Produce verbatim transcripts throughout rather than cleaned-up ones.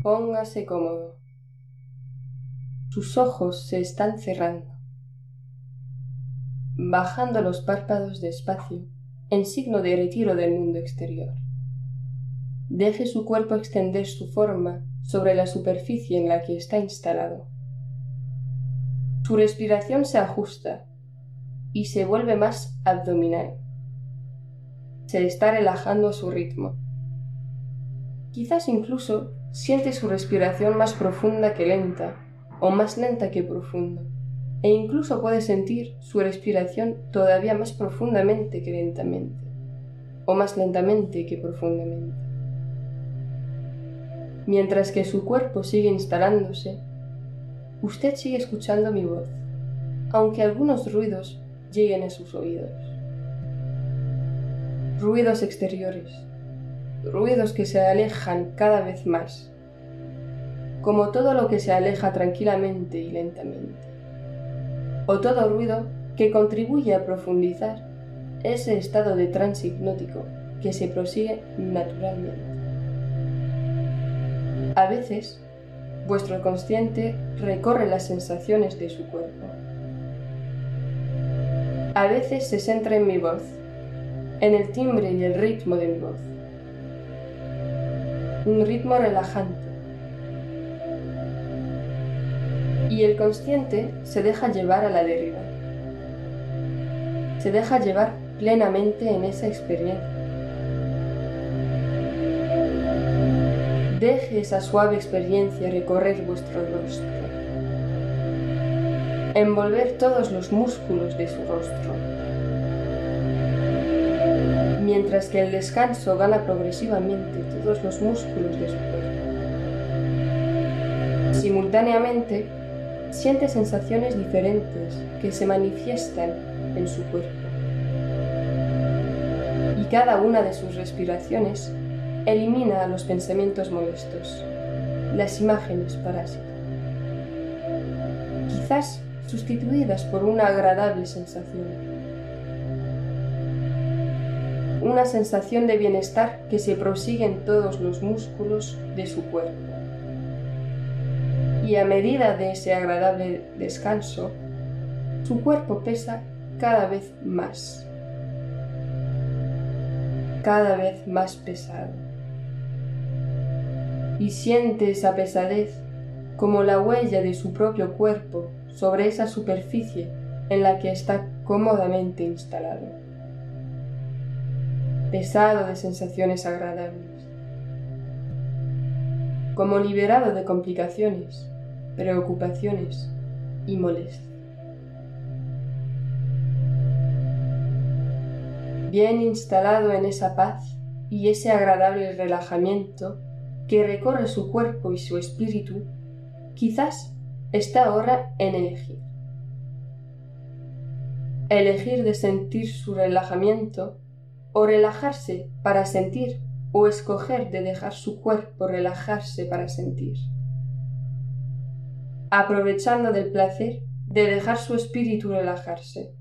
Póngase cómodo. Sus ojos se están cerrando, bajando los párpados despacio en signo de retiro del mundo exterior. Deje su cuerpo extender su forma sobre la superficie en la que está instalado. Su respiración se ajusta y se vuelve más abdominal. Se está relajando a su ritmo. Quizás incluso siente su respiración más profunda que lenta, o más lenta que profunda, e incluso puede sentir su respiración todavía más profundamente que lentamente, o más lentamente que profundamente. Mientras que su cuerpo sigue instalándose, usted sigue escuchando mi voz, aunque algunos ruidos lleguen a sus oídos. Ruidos exteriores, ruidos que se alejan cada vez más, como todo lo que se aleja tranquilamente y lentamente, o todo ruido que contribuye a profundizar ese estado de trance hipnótico que se prosigue naturalmente. A veces, vuestro consciente recorre las sensaciones de su cuerpo. A veces se centra en mi voz, en el timbre y el ritmo de mi voz. Un ritmo relajante. Y el consciente se deja llevar a la deriva. Se deja llevar plenamente en esa experiencia. Deje esa suave experiencia recorrer vuestro rostro, envolver todos los músculos de su rostro, mientras que el descanso gana progresivamente todos los músculos de su cuerpo. Simultáneamente, siente sensaciones diferentes que se manifiestan en su cuerpo. Y cada una de sus respiraciones elimina los pensamientos molestos, las imágenes parásitas, quizás sustituidas por una agradable sensación. Una sensación de bienestar que se prosigue en todos los músculos de su cuerpo. Y a medida de ese agradable descanso, su cuerpo pesa cada vez más, cada vez más pesado. Y siente esa pesadez como la huella de su propio cuerpo sobre esa superficie en la que está cómodamente instalado. Pesado de sensaciones agradables, como liberado de complicaciones, preocupaciones y molestias. Bien instalado en esa paz y ese agradable relajamiento que recorre su cuerpo y su espíritu, quizás está ahora en elegir. Elegir de sentir su relajamiento o relajarse para sentir, o escoger de dejar su cuerpo relajarse para sentir. Aprovechando del placer de dejar su espíritu relajarse,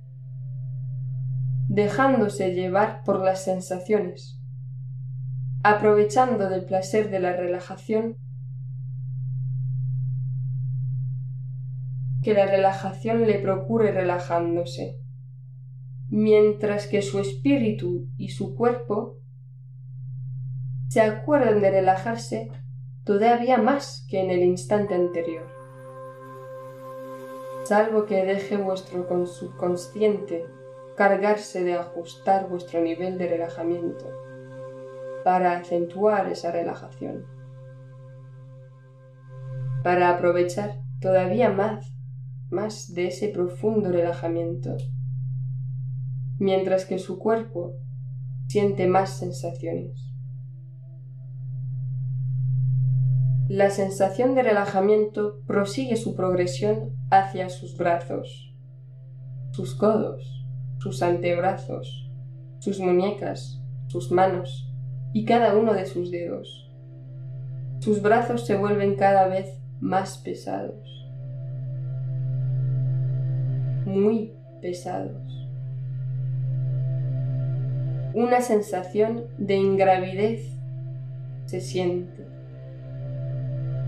dejándose llevar por las sensaciones, aprovechando del placer de la relajación, que la relajación le procure relajándose, mientras que su espíritu y su cuerpo se acuerdan de relajarse todavía más que en el instante anterior, salvo que deje vuestro subconsciente cargarse de ajustar vuestro nivel de relajamiento para acentuar esa relajación, para aprovechar todavía más, más de ese profundo relajamiento, mientras que su cuerpo siente más sensaciones. La sensación de relajamiento prosigue su progresión hacia sus brazos, sus codos, sus antebrazos, sus muñecas, sus manos y cada uno de sus dedos. Sus brazos se vuelven cada vez más pesados, muy pesados. Una sensación de ingravidez se siente.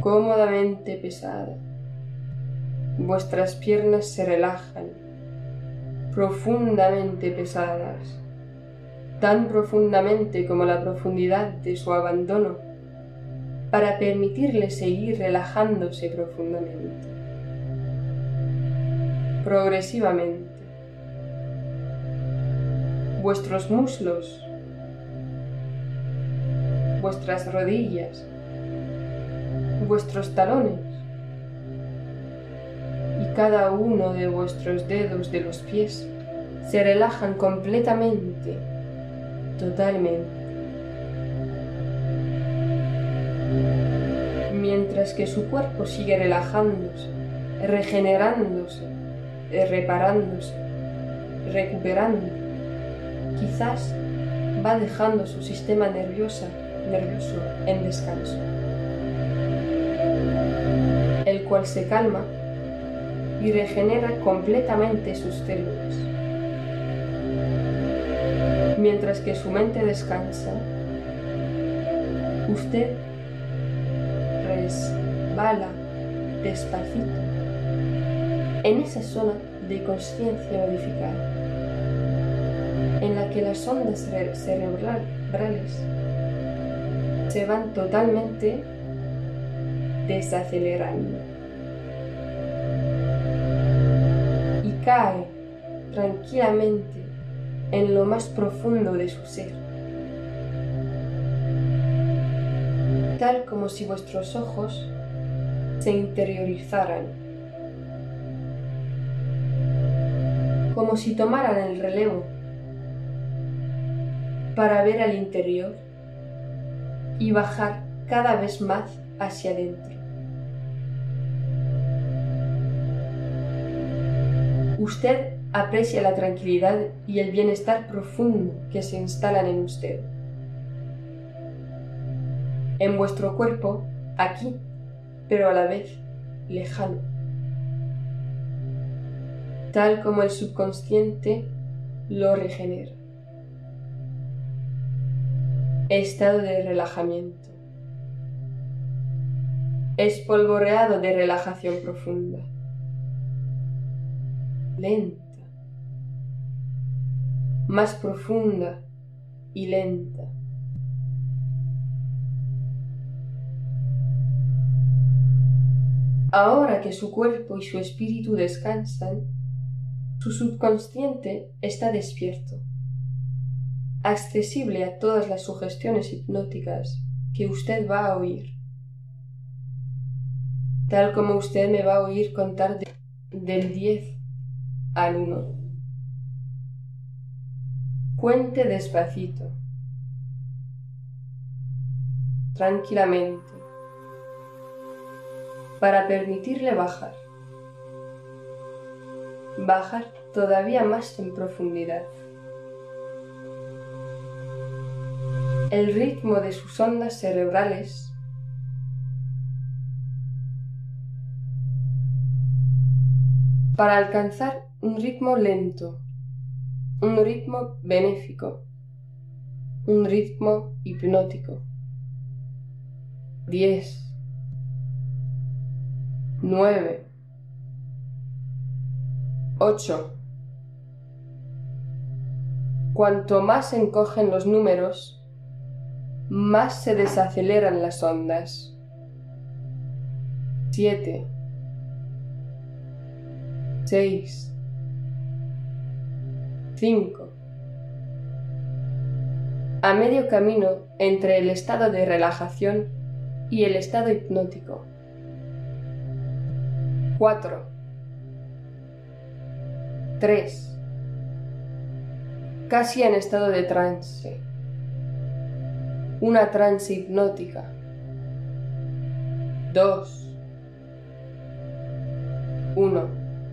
cómodamente pesada. Vuestras piernas se relajan, profundamente pesadas, tan profundamente como la profundidad de su abandono, para permitirle seguir relajándose profundamente. Progresivamente, vuestros muslos, vuestras rodillas, vuestros talones y cada uno de vuestros dedos de los pies se relajan completamente, totalmente. Mientras que su cuerpo sigue relajándose, regenerándose, reparándose, recuperando, quizás va dejando su sistema nervioso, nervioso en descanso, el cual se calma y regenera completamente sus células. Mientras que su mente descansa, usted resbala despacito en esa zona de conciencia modificada, en la que las ondas cerebrales se van totalmente desacelerando y cae tranquilamente en lo más profundo de su ser, tal como si vuestros ojos se interiorizaran, como si tomaran el relevo para ver al interior y bajar cada vez más hacia adentro. Usted aprecia la tranquilidad y el bienestar profundo que se instalan en usted, en vuestro cuerpo, aquí, pero a la vez lejano, tal como el subconsciente lo regenera. Estado de relajamiento. Espolvoreado de relajación profunda. Lenta. Más profunda y lenta. Ahora que su cuerpo y su espíritu descansan, su subconsciente está despierto, accesible a todas las sugestiones hipnóticas que usted va a oír, tal como usted me va a oír contar de, del diez al uno. Cuente despacito, tranquilamente, para permitirle bajar, bajar todavía más en profundidad. El ritmo de sus ondas cerebrales para alcanzar un ritmo lento, un ritmo benéfico, un ritmo hipnótico. Diez, nueve, ocho. Cuanto más se encogen los números, más se desaceleran las ondas. Siete, seis, cinco. A medio camino entre el estado de relajación y el estado hipnótico. Cuatro, tres. Casi en estado de trance. Una trance hipnótica. Dos, uno.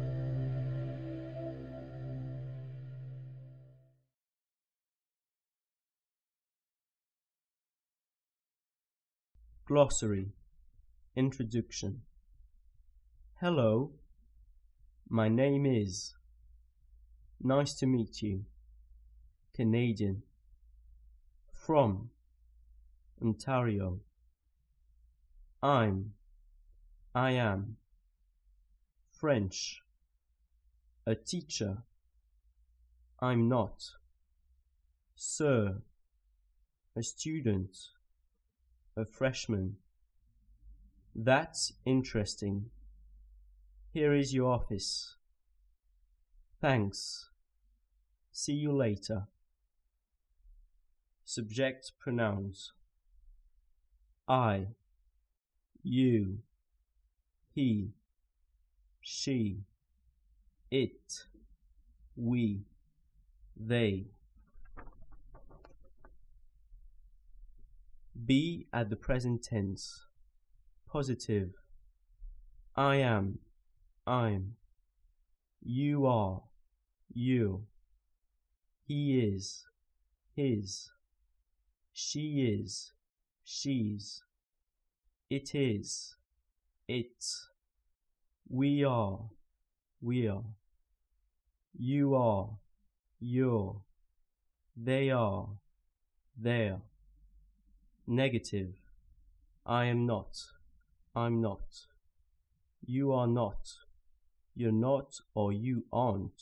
Glossary. Introduction. Hello, my name is. Nice to meet you. Canadian. From Ontario. I'm I am. French. A teacher. I'm not. Sir. A student. A freshman. That's interesting. Here is your office. Thanks. See you later. Subject pronouns. I, you, he, she, it, we, they. Be at the present tense. Positive. I am, I'm. You are, you. He is, his. She is, she's. It is, it's. We are, we are. You are, you're. They are, they're. Negative. I am not, I'm not. You are not, you're not or you aren't.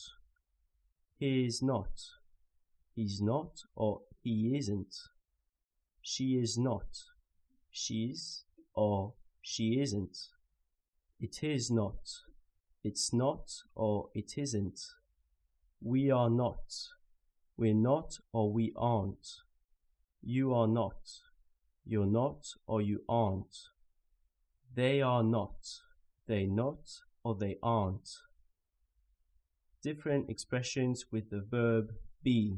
He is not, he's not or he isn't. She is not, she's or she isn't. It is not, it's not or it isn't. We are not, we're not or we aren't. You are not, you're not or you aren't. They are not, they not or they aren't. Different expressions with the verb be.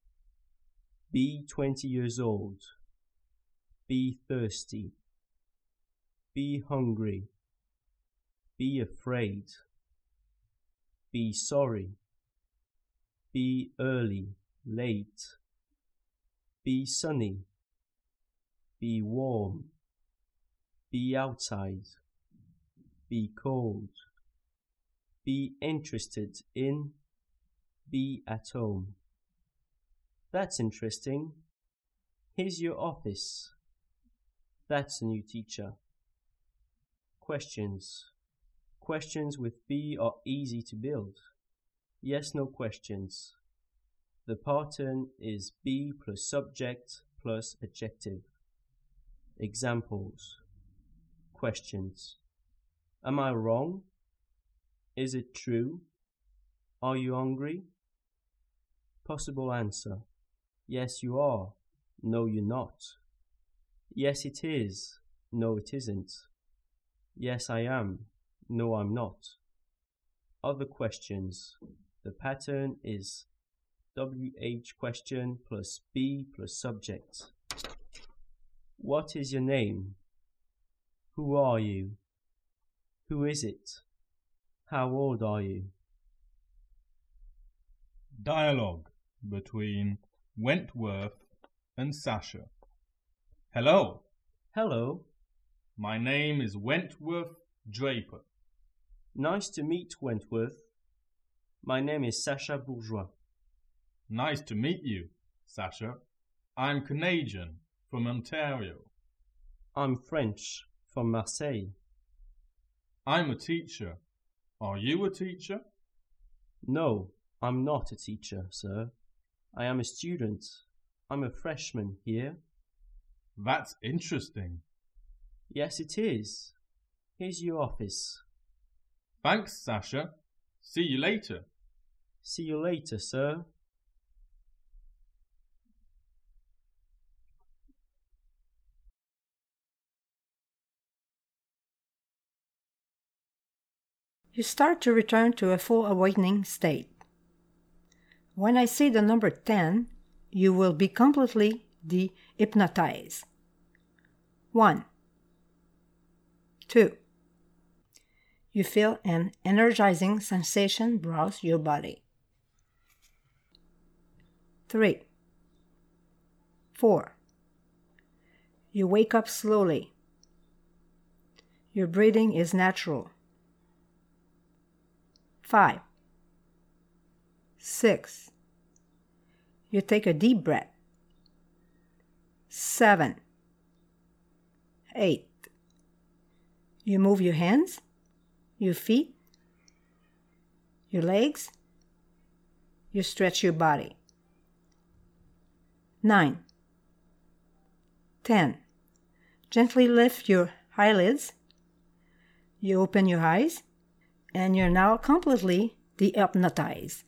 Be twenty years old. Be thirsty. Be hungry. Be afraid. Be sorry. Be early, late. Be sunny. Be warm. Be outside. Be cold. Be interested in. Be at home. That's interesting. Here's your office. That's a new teacher. Questions. Questions with be are easy to build. Yes, no questions. The pattern is be plus subject plus adjective. Examples. Questions. Am I wrong? Is it true? Are you hungry? Possible answer. Yes, you are. No, you're not. Yes, it is. No, it isn't. Yes, I am. No, I'm not. Other questions. The pattern is W H question plus be plus subject. What is your name? Who are you? Who is it? How old are you? Dialogue between Wentworth and Sasha. Hello. Hello. My name is Wentworth Draper. Nice to meet Wentworth. My name is Sasha Bourgeois. Nice to meet you, Sasha. I'm Canadian from Ontario. I'm French from Marseille. I'm a teacher. Are you a teacher? No, I'm not a teacher, sir. I am a student. I'm a freshman here. That's interesting. Yes, it is. Here's your office. Thanks, Sasha. See you later. See you later, sir. You start to return to a full awakening state. When I say the number ten, you will be completely de-hypnotized. One. Two. You feel an energizing sensation browse your body. Three. Four. You wake up slowly. Your breathing is natural. Five. Six. You take a deep breath. Seven. Eight. You move your hands, your feet, your legs. You stretch your body. Nine. Ten. Gently lift your eyelids. You open your eyes, and you're now completely dehypnotized.